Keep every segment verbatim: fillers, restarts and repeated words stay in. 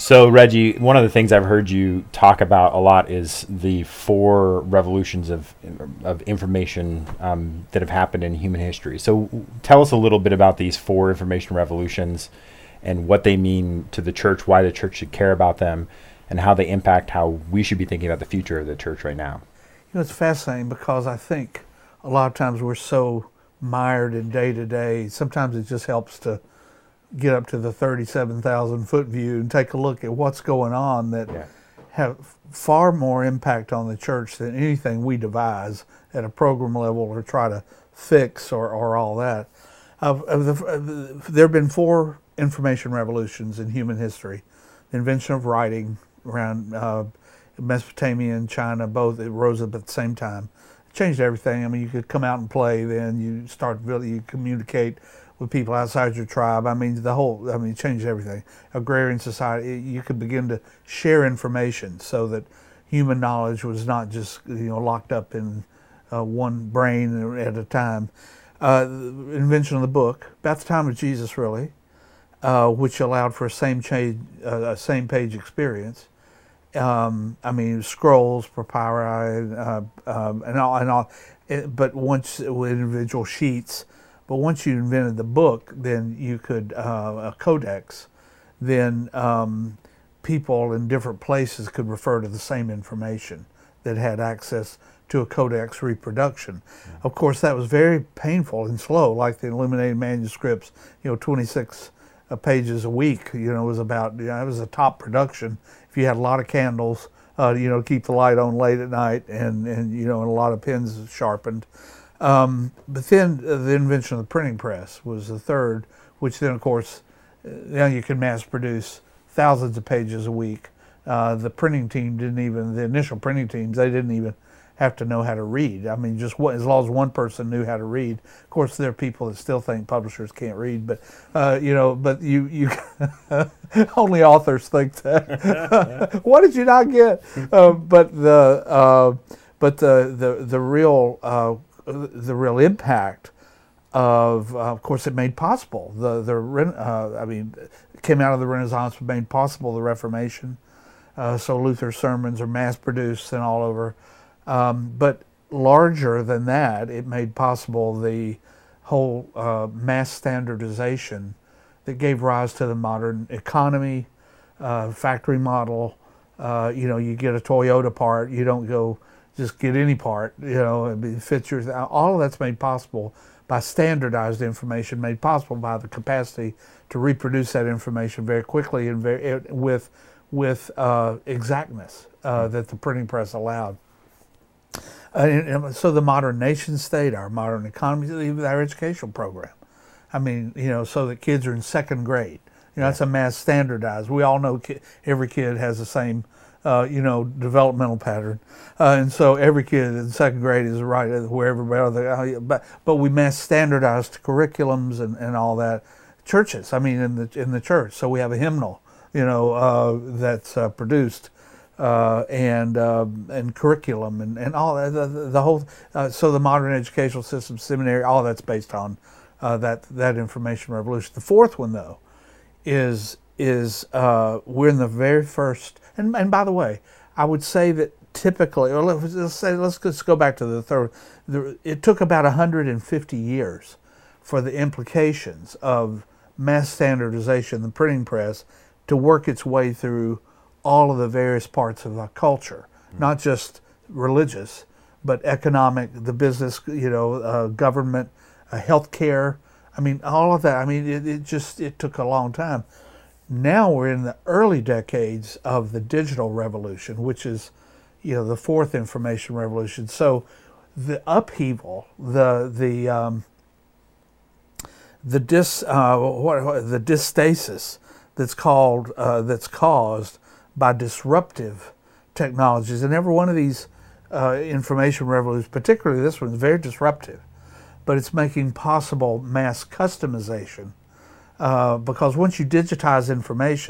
So, Reggie, one of the things I've heard you talk about a lot is the four revolutions of of information um, that have happened in human history. So, tell us a little bit about these four information revolutions and what they mean to the church, why the church should care about them, and how they impact how we should be thinking about the future of the church right now. You know, it's fascinating because I think a lot of times we're so mired in day to day. Sometimes it just helps to get up to the thirty-seven thousand foot view and take a look at what's going on that yeah. have far more impact on the church than anything we devise at a program level or try to fix or, or all that. Uh, the, uh, there have been four information revolutions in human history. The invention of writing around uh, Mesopotamia and China, both it rose up at the same time. It changed everything. I mean, you could come out and play then, you start really, you communicate with people outside your tribe. I mean, the whole, I mean, it changed everything. Agrarian society, you could begin to share information so that human knowledge was not just, you know, locked up in uh, one brain at a time. Uh, the invention of the book, about the time of Jesus, really, uh, which allowed for a same, cha- uh, a same page experience. Um, I mean, scrolls, papyri, uh, um, and all, and all. It, but once with individual sheets. But once you invented the book, then you could, uh, a codex, then um, people in different places could refer to the same information that had access to a codex reproduction. Mm-hmm. Of course, that was very painful and slow, like the illuminated manuscripts, you know, twenty-six uh, pages a week, you know, was about, you know, it was a top production. If you had a lot of candles, uh, you know, keep the light on late at night and, and you know, and a lot of pens sharpened. Um, but then uh, the invention of the printing press was the third, which then, of course, uh, now you can mass produce thousands of pages a week. Uh, the printing team didn't even, the initial printing teams, they didn't even have to know how to read. I mean, just what, as long as one person knew how to read. Of course, there are people that still think publishers can't read, but, uh, you know, but you, you only authors think that. What did you not get? Uh, but the, uh, but the, the, the real, uh, the real impact of, uh, of course, it made possible the the uh, I mean, it came out of the Renaissance, made possible the Reformation. Uh, so Luther's sermons are mass-produced and all over. Um, but larger than that, it made possible the whole uh, mass standardization that gave rise to the modern economy, uh, factory model. Uh, you know, you get a Toyota part, you don't go just get any part, you know, it fits your, all of that's made possible by standardized information, made possible by the capacity to reproduce that information very quickly and very, with, with uh, exactness uh, that the printing press allowed. Uh, and, and so the modern nation state, our modern economy, even our educational program. I mean, you know, so that kids are in second grade. You know, that's a mass standardized. We all know ki- every kid has the same Uh, you know, developmental pattern, uh, and so every kid in second grade is right where everybody else. But but we mass standardized curriculums and, and all that. Churches, I mean, in the in the church, so we have a hymnal, you know, uh, that's uh, produced, uh, and uh, and curriculum and, and all that. The, the whole uh, so the modern educational system, seminary, all that's based on uh, that that information revolution. The fourth one, though, is is uh, we're in the very first. And, and by the way, I would say that typically, or let's, let's say, let's just go back to the third. The, it took about one hundred fifty years for the implications of mass standardization, the printing press, to work its way through all of the various parts of our culture, mm-hmm. not just religious, but economic, the business, you know, uh, government, uh, healthcare. I mean, all of that. I mean, it, it just it took a long time. Now we're in the early decades of the digital revolution, which is, you know, the fourth information revolution. So the upheaval, the the um, the dis uh, what, what the dystasis that's called uh, that's caused by disruptive technologies, and every one of these uh, information revolutions, particularly this one, is very disruptive, but it's making possible mass customization. Uh, because once you digitize information,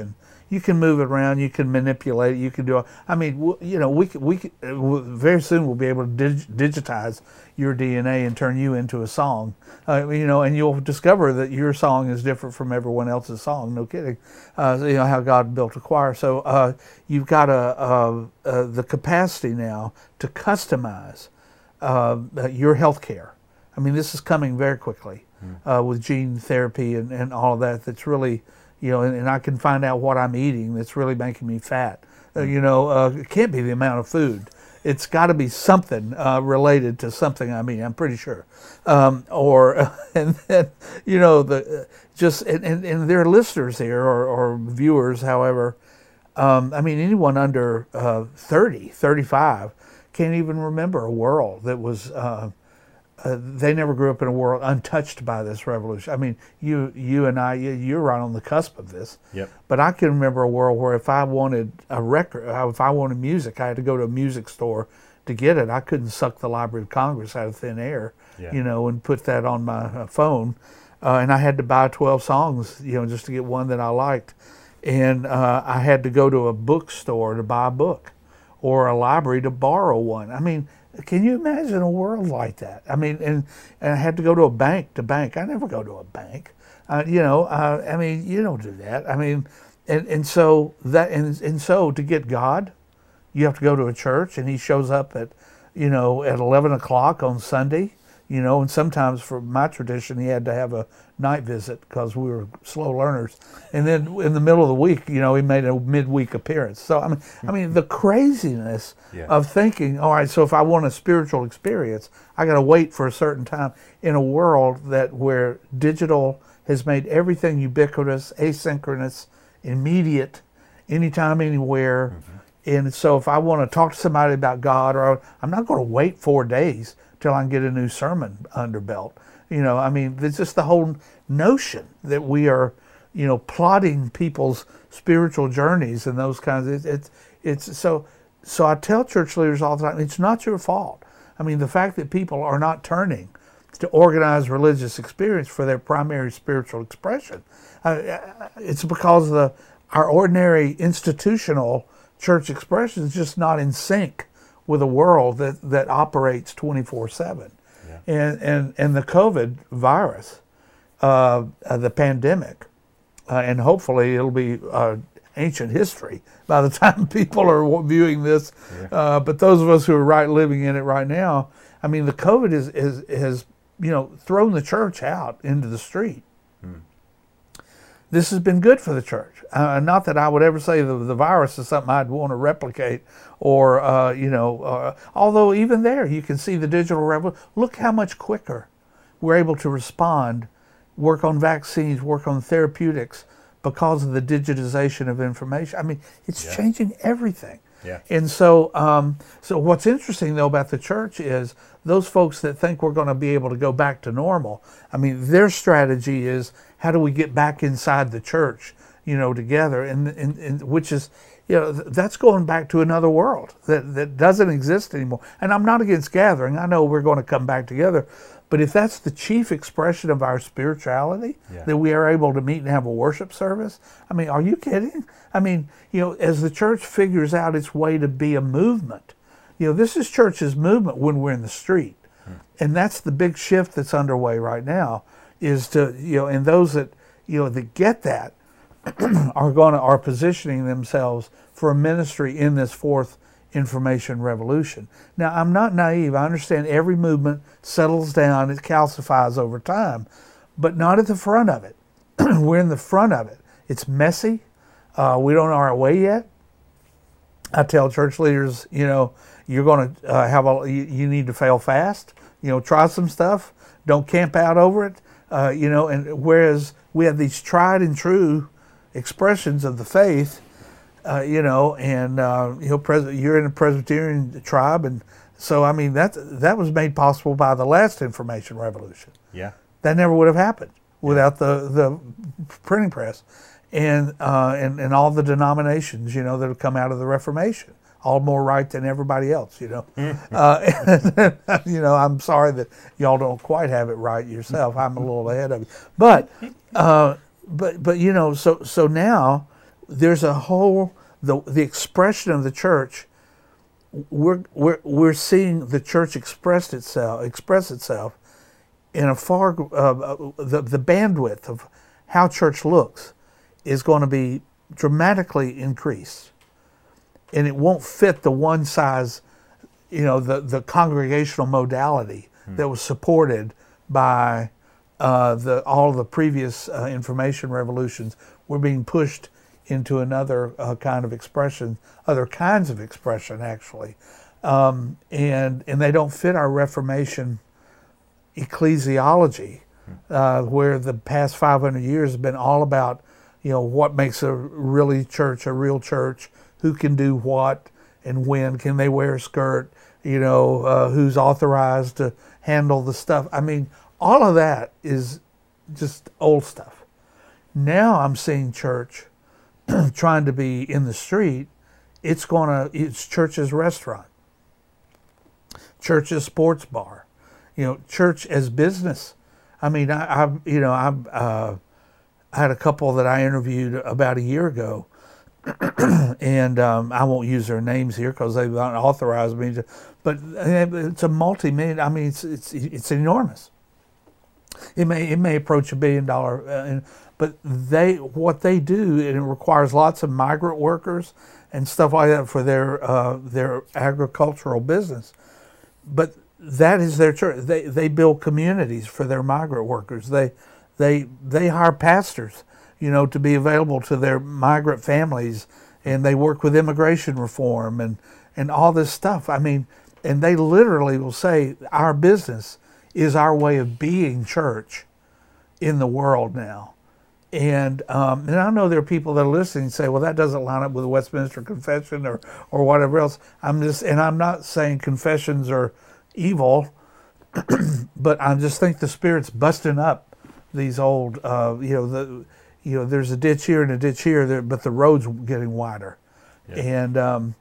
you can move it around, you can manipulate it, you can do. I mean, w- you know, we could, we could, uh, very soon we'll be able to dig, digitize your D N A and turn you into a song. Uh, you know, and you'll discover that your song is different from everyone else's song. No kidding. Uh, you know how God built a choir. So uh, you've got a, a, a the capacity now to customize uh, your health care. I mean, this is coming very quickly uh, with gene therapy and, and all of that. That's really, you know, and, and I can find out what I'm eating that's really making me fat. Uh, you know, uh, it can't be the amount of food. It's got to be something uh, related to something I'm eating, I'm pretty sure. Um, or, uh, and then, you know, the uh, just, and, and, and there are listeners here or, or viewers, however. Um, I mean, anyone under uh, thirty, thirty-five can't even remember a world that was, uh, uh, they never grew up in a world untouched by this revolution. I mean, you you and I, you, you're right on the cusp of this. Yep. But I can remember a world where if I wanted a record, uh, if I wanted music, I had to go to a music store to get it. I couldn't suck the Library of Congress out of thin air, Yeah. you know, and put that on my uh, phone. Uh, and I had to buy twelve songs, you know, just to get one that I liked. And uh, I had to go to a bookstore to buy a book or a library to borrow one. I mean, can you imagine a world like that? I mean, and, and I had to go to a bank to bank. I never go to a bank. Uh, you know, uh, I mean, you don't do that. I mean, and, and so that and, and so to get God, you have to go to a church, and he shows up at, you know, at eleven o'clock on Sunday. You know, and sometimes for my tradition, he had to have a night visit because we were slow learners. And then in the middle of the week, you know, he made a midweek appearance. So I mean, I mean, the craziness Yeah. of thinking, all right, so if I want a spiritual experience, I got to wait for a certain time in a world that where digital has made everything ubiquitous, asynchronous, immediate, anytime, anywhere. Mm-hmm. And so if I want to talk to somebody about God, or I'm not going to wait four days till I can get a new sermon under belt. You know, I mean, there's just the whole notion that we are, you know, plotting people's spiritual journeys and those kinds of, it's, it's, so, so I tell church leaders all the time, it's not your fault. I mean, the fact that people are not turning to organized religious experience for their primary spiritual expression, uh, it's because the, our ordinary institutional church expression is just not in sync with a world that, that operates twenty-four seven. Yeah. And, and, and the COVID virus, uh, uh, the pandemic, uh, and hopefully it'll be uh, ancient history by the time people are viewing this. Yeah. Uh, but those of us who are right living in it right now, I mean, the COVID is, is, has, you know, thrown the church out into the street. Hmm. This has been good for the church. Uh, not that I would ever say the, the virus is something I'd want to replicate or, uh, you know, uh, although even there you can see the digital revolution. Look how much quicker we're able to respond, work on vaccines, work on therapeutics because of the digitization of information. I mean, it's yeah. changing everything. Yeah. And so, um, so what's interesting though about the church is those folks that think we're going to be able to go back to normal. I mean, their strategy is how do we get back inside the church, you know, together, and, and, and which is, you know, that's going back to another world that that doesn't exist anymore. And I'm not against gathering. I know we're going to come back together, but if that's the chief expression of our spirituality, yeah. that we are able to meet and have a worship service, I mean, are you kidding? I mean, you know, as the church figures out its way to be a movement, you know, this is church's movement when we're in the street. Hmm. And that's the big shift that's underway right now is to, you know, and those that, you know, that get that are going to, are positioning themselves for a ministry in this fourth information revolution. Now, I'm not naive. I understand every movement settles down, it calcifies over time, but not at the front of it. We're in the front of it. It's messy. Uh, we don't know our way yet. I tell church leaders, you know, you're going to uh, have a, you, you need to fail fast. You know, try some stuff. Don't camp out over it. Uh, you know, and whereas we have these tried and true expressions of the faith, uh, you know, and uh, you know, pres- you're in a Presbyterian tribe, and so I mean that that was made possible by the last information revolution. Yeah, that never would have happened without yeah. the the printing press, and uh, and and all the denominations, you know, that have come out of the Reformation. All more right than everybody else, you know. uh, you know, I'm sorry that y'all don't quite have it right yourself. I'm a little ahead of you, but, uh, but, but you know, so so now there's a whole the the expression of the church. We're we're we're seeing the church express itself express itself in a far uh, the the bandwidth of how church looks is going to be dramatically increased, and it won't fit the one size, you know, the the congregational modality hmm. that was supported by uh, the all the previous uh, information revolutions. We're being pushed into another uh, kind of expression, other kinds of expression, actually, um, and and they don't fit our Reformation ecclesiology, uh, where the past five hundred years has been all about, you know, what makes a really church a real church, who can do what, and when can they wear a skirt, you know, uh, who's authorized to handle the stuff. I mean, all of that is just old stuff. Now I'm seeing church trying to be in the street. It's gonna it's church's restaurant, church's sports bar, you know, church as business. I mean, I, I you know I uh, I had a couple that I interviewed about a year ago, and um, I won't use their names here because they've not authorized me to. But it's a multi-million. I mean, it's it's it's enormous. It may it may approach a billion dollar. Uh, But they, what they do, and it requires lots of migrant workers and stuff like that for their uh, their agricultural business. But that is their church. They they build communities for their migrant workers. They they they hire pastors, you know, to be available to their migrant families, and they work with immigration reform and and all this stuff. I mean, and they literally will say our business is our way of being church in the world now. And um, and I know there are people that are listening and say, well, that doesn't line up with the Westminster Confession or, or whatever else. I'm just, and I'm not saying confessions are evil, but I just think the Spirit's busting up these old, uh, you know, the, you know, there's a ditch here and a ditch here, there, but the road's getting wider, yeah. and um,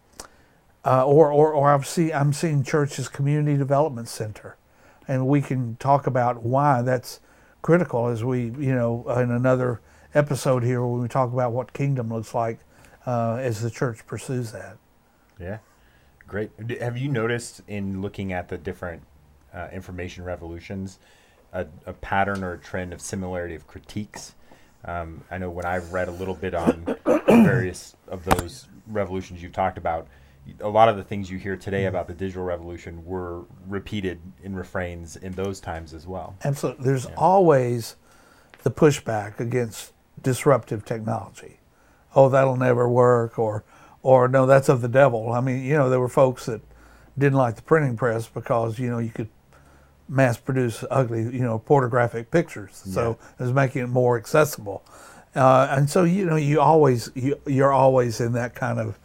uh, or or or I've see I'm seeing churches community development center, and we can talk about why that's critical as we, you know, in another episode here when we talk about what kingdom looks like uh, as the church pursues that. Yeah, great. Have you noticed in looking at the different uh, information revolutions a, a pattern or a trend of similarity of critiques? Um, I know when I've read a little bit on various of those revolutions you've talked about, a lot of the things you hear today about the digital revolution were repeated in refrains in those times as well. Absolutely. There's yeah. always the pushback against disruptive technology. Oh, that'll never work, or, or no, that's of the devil. I mean, you know, there were folks that didn't like the printing press because, you know, you could mass produce ugly, you know, pornographic pictures. So yeah. it was making it more accessible. Uh, and so, you know, you always, you, you're always in that kind of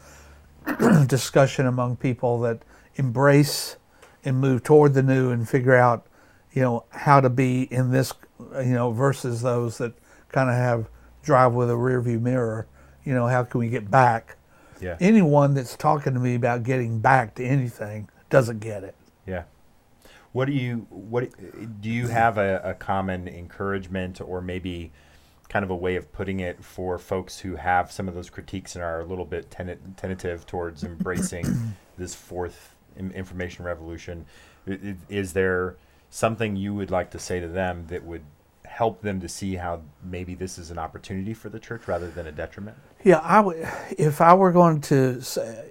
discussion among people that embrace and move toward the new and figure out, you know, how to be in this, you know, versus those that kind of have drive with a rear view mirror. You know, how can we get back? Yeah. Anyone that's talking to me about getting back to anything doesn't get it. Yeah. What do you, what do you have a, a common encouragement or maybe kind of a way of putting it for folks who have some of those critiques and are a little bit ten- tentative towards embracing this fourth information revolution? Is there something you would like to say to them that would help them to see how maybe this is an opportunity for the church rather than a detriment? Yeah, I would, if I were going to say,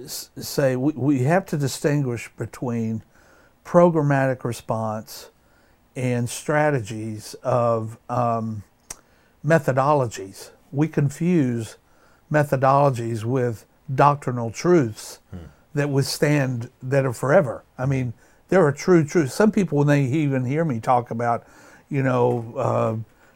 say we, we have to distinguish between programmatic response and strategies of um, methodologies. We confuse methodologies with doctrinal truths hmm. that withstand, that are forever. I mean, there are true truths. Some people, when they even hear me talk about, you know, uh,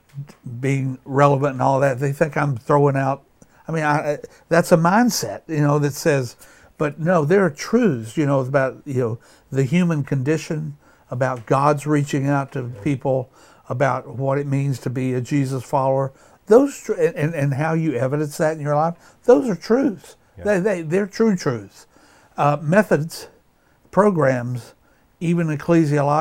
being relevant and all that, they think I'm throwing out, I mean, I, that's a mindset, you know, that says, but no, there are truths, you know, about, you know, the human condition, about God's reaching out to people, about what it means to be a Jesus follower. Those and, and how you evidence that in your life, those are truths. Yeah. They, they, they're true truths. Uh, methods, programs, even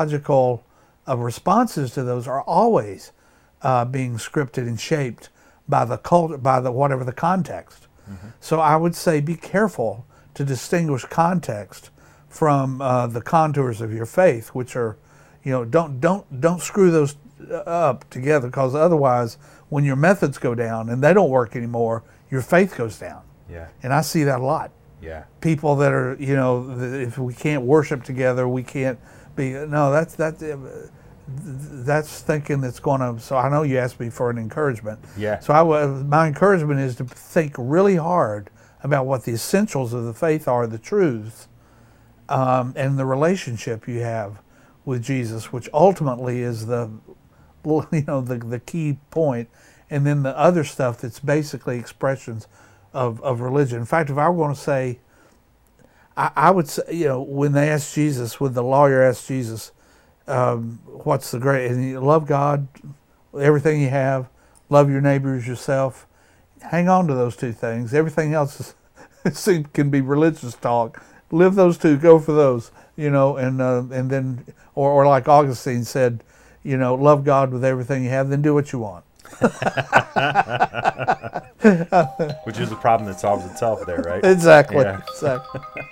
ecclesiological uh, responses to those are always uh, being scripted and shaped by the cult, by the whatever the context. Mm-hmm. So I would say be careful to distinguish context from uh, the contours of your faith, which are, you know, don't don't don't screw those up together, because otherwise, when your methods go down and they don't work anymore, your faith goes down. Yeah. And I see that a lot. Yeah. People that are, you know, if we can't worship together, we can't be. No, that's that. That's thinking that's going to. So I know you asked me for an encouragement. Yeah. So I, my encouragement is to think really hard about what the essentials of the faith are, the truths, um, and the relationship you have with Jesus, which ultimately is the, you know, the the key point, and then the other stuff that's basically expressions of of religion. In fact, if I were going to say, I, I would say, you know, when they asked Jesus, when the lawyer asked Jesus, um, what's the great, and you love God, everything you have, love your neighbor as yourself. Hang on to those two things. Everything else is, can be religious talk. Live those two. Go for those. You know, and uh, and then, or or like Augustine said, you know, love God with everything you have. Then do what you want. Which is a problem that solves itself there, right? Exactly. Yeah. Exactly.